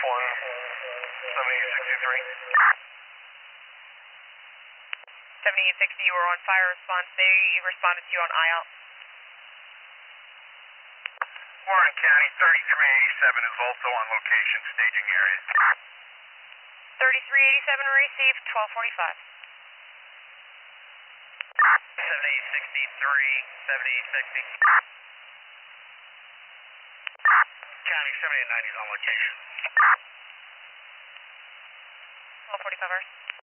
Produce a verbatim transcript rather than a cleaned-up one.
one, seventy-eight sixty-three. seventy-eight sixty, you were on fire response. They responded to you on I O. Warren County, thirty-three eighty-seven is also on location, staging area. thirty-three eighty-seven received, twelve forty-five. seventy-eight sixty-three, seventy-eight sixty. County, seventy-eight ninety is on location. twelve forty-five hours.